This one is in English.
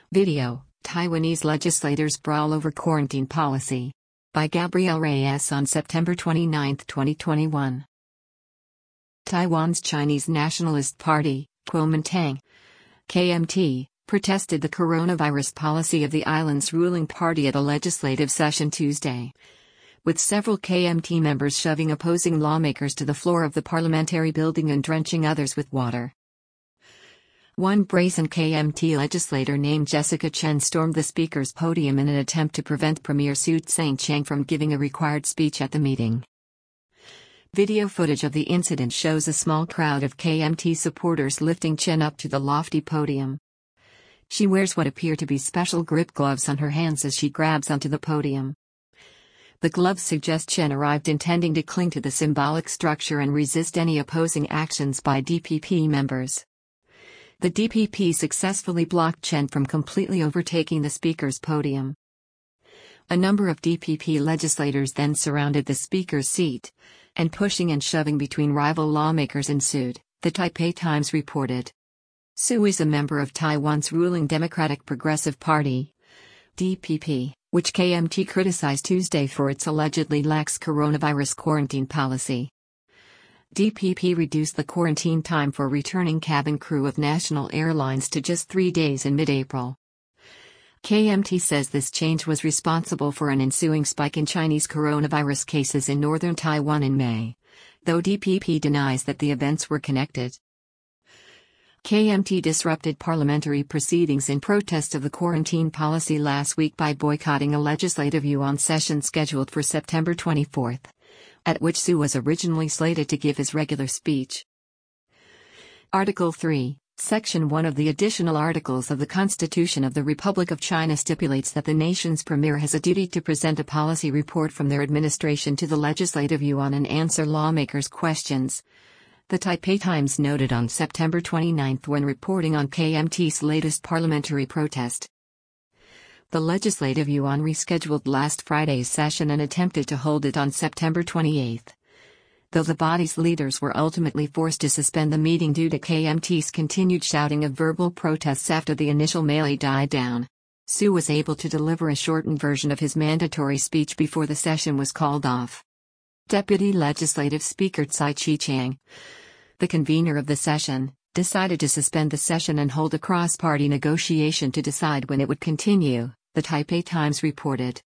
Video: Taiwanese legislators brawl over quarantine policy. By Gabrielle Reyes on September 29, 2021. Taiwan's Chinese Nationalist Party, Kuomintang, KMT, protested the coronavirus policy of the island's ruling party at a legislative session Tuesday, with several KMT members shoving opposing lawmakers to the floor of the parliamentary building and drenching others with water. One brazen KMT legislator named Jessica Chen stormed the speaker's podium in an attempt to prevent Premier Su Tseng-Chang from giving a required speech at the meeting. Video footage of the incident shows a small crowd of KMT supporters lifting Chen up to the lofty podium. She wears what appear to be special grip gloves on her hands as she grabs onto the podium. The gloves suggest Chen arrived intending to cling to the symbolic structure and resist any opposing actions by DPP members. The DPP successfully blocked Chen from completely overtaking the speaker's podium. A number of DPP legislators then surrounded the speaker's seat, and pushing and shoving between rival lawmakers ensued, the Taipei Times reported. Su is a member of Taiwan's ruling Democratic Progressive Party, DPP, which KMT criticized Tuesday for its allegedly lax coronavirus quarantine policy. DPP reduced the quarantine time for returning cabin crew of national airlines to just 3 days in mid-April. KMT says this change was responsible for an ensuing spike in Chinese coronavirus cases in northern Taiwan in May, though DPP denies that the events were connected. KMT disrupted parliamentary proceedings in protest of the quarantine policy last week by boycotting a legislative yuan session scheduled for September 24, at which Su was originally slated to give his regular speech. Article 3, Section 1 of the Additional Articles of the Constitution of the Republic of China stipulates that the nation's premier has a duty to present a policy report from their administration to the legislative yuan and answer lawmakers' questions, the Taipei Times noted on September 29 when reporting on KMT's latest parliamentary protest. The Legislative Yuan rescheduled last Friday's session and attempted to hold it on September 28, though the body's leaders were ultimately forced to suspend the meeting due to KMT's continued shouting of verbal protests after the initial melee died down. Su was able to deliver a shortened version of his mandatory speech before the session was called off. Deputy Legislative Speaker Tsai Chi-chang, the convener of the session, decided to suspend the session and hold a cross-party negotiation to decide when it would continue, the Taipei Times reported.